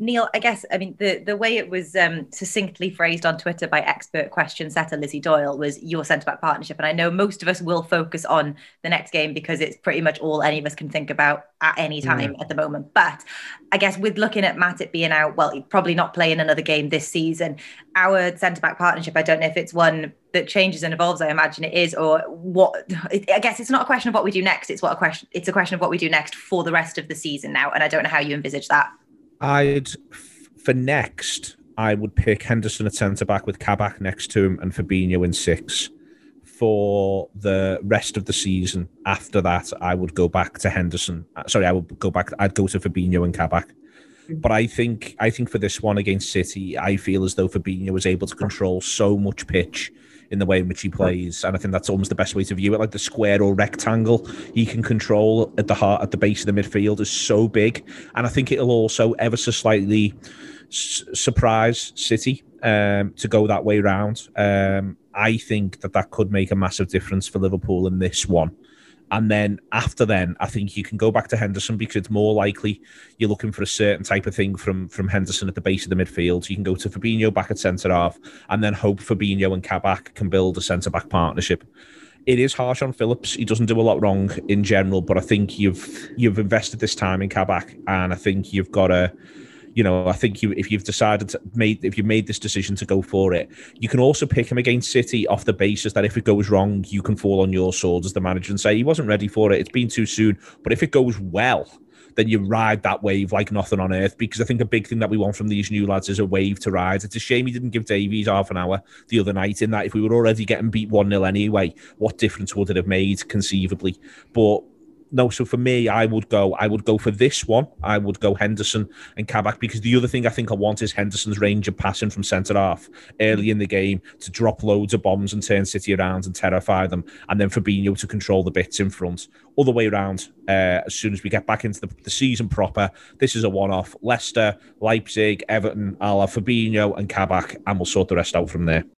Neil, I guess, I mean, the way it was succinctly phrased on Twitter by expert question setter Lizzie Doyle was your centre back partnership. And I know most of us will focus on the next game because it's pretty much all any of us can think about at any time at the moment. But I guess with looking at Matip being out, well, he's probably not playing another game this season. Our centre back partnership, I don't know if it's one that changes and evolves. I imagine it is, or what? I guess it's not a question of what we do next. It's a question of what we do next for the rest of the season now. And I don't know how you envisage that. For next, I would pick Henderson at centre back with Kabak next to him and Fabinho in 6. For the rest of the season, after that, I would go back to Henderson. Sorry, I'd go to Fabinho and Kabak. But I think for this one against City, I feel as though Fabinho was able to control so much pitch in the way in which he plays, and I think that's almost the best way to view it. Like the square or rectangle he can control at the base of the midfield is so big, and I think it'll also ever so slightly surprise City to go that way round. I think that could make a massive difference for Liverpool in this one. And then after then, I think you can go back to Henderson because it's more likely you're looking for a certain type of thing from Henderson at the base of the midfield. So you can go to Fabinho back at centre-half and then hope Fabinho and Kabak can build a centre-back partnership. It is harsh on Phillips. He doesn't do a lot wrong in general, but I think you've invested this time in Kabak, and I think you've got to... I think if you've made this decision to go for it, you can also pick him against City off the basis that if it goes wrong, you can fall on your sword as the manager and say he wasn't ready for it. It's been too soon. But if it goes well, then you ride that wave like nothing on earth. Because I think a big thing that we want from these new lads is a wave to ride. It's a shame he didn't give Davies half an hour the other night. In that, if we were already getting beat 1-0 anyway, what difference would it have made conceivably? But no, so for me, I would go for this one. I would go Henderson and Kabak, because the other thing I think I want is Henderson's range of passing from centre-half early in the game to drop loads of bombs and turn City around and terrify them, and then Fabinho to control the bits in front. Other way around, as soon as we get back into the season proper, this is a one-off. Leicester, Leipzig, Everton, a la Fabinho and Kabak, and we'll sort the rest out from there.